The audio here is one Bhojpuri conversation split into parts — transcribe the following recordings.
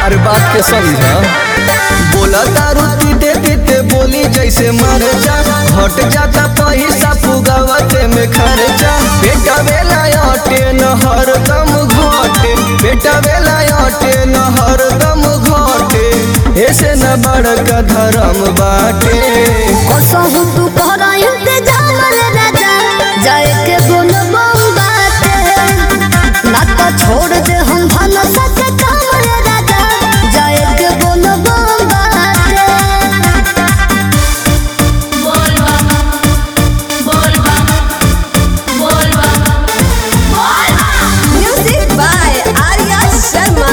अरे बात के समझा। बोला दारू पीते पीते बोली जैसे मर जा, हट जाता पैसा पुगावते में खर्चा। बेटा बेला अटे न हर दम घटे, बेटा बेला अटे न हर दम घटे, ऐसे न बड़का धर्म बाटे। कसहु तू कहरा इंतजाम रे राजा, जाए के बोलबो बाटे, ना तो छोड़ दे हम भनसा के काम रे राजा, जाए के बोलबो बाटे। Music by Arya Sharma.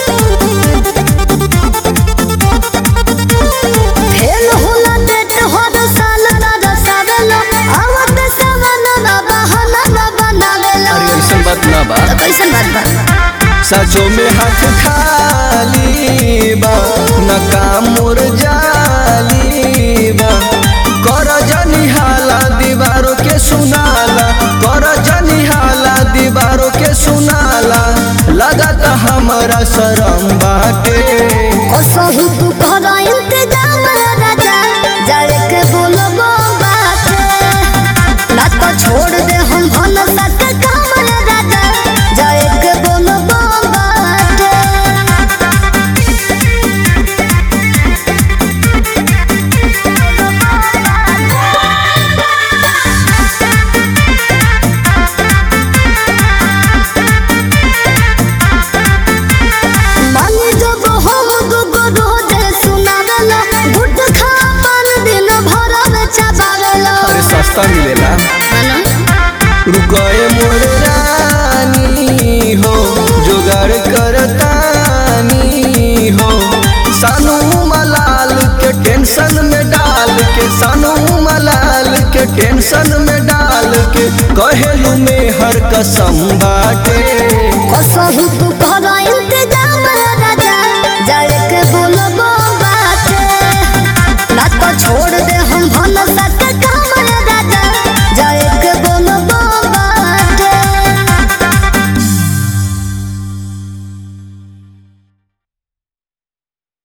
Fail होला डेट हर साल राजा सावेलो, आवत सवन ना बहाना ना बनावेलो। अरे ऐसन बात ना बा, तो कैसन बात बा? सचो में हाथ खाली बा, न काम मुरझाली बा। कर जनी हाला दीवारों के सुनाला, कर जनी हाला दीवारों के सुनाला, लगाता हमारा शरम बाटे। कसहु तू कहरा इंतजाम रे राजा, जाए के बोलबो बाटे, ना तो छोड़ दे हम भनसा के काम रे राजा, जाए के बोलबो बाटे। मानी जब हम दुगो रोजे सुनावेला, गुट खा पान दिन भर में चबावेला। अरे सस्ता मिलेला, रुकाए मोर रानी हो, जुगाड़ करतानी हो। सानू मलाल के टेंशन में डाल के, सानू मलाल के टेंशन में डाल के, कहेलू में हर कसम बाटे। कसहु तू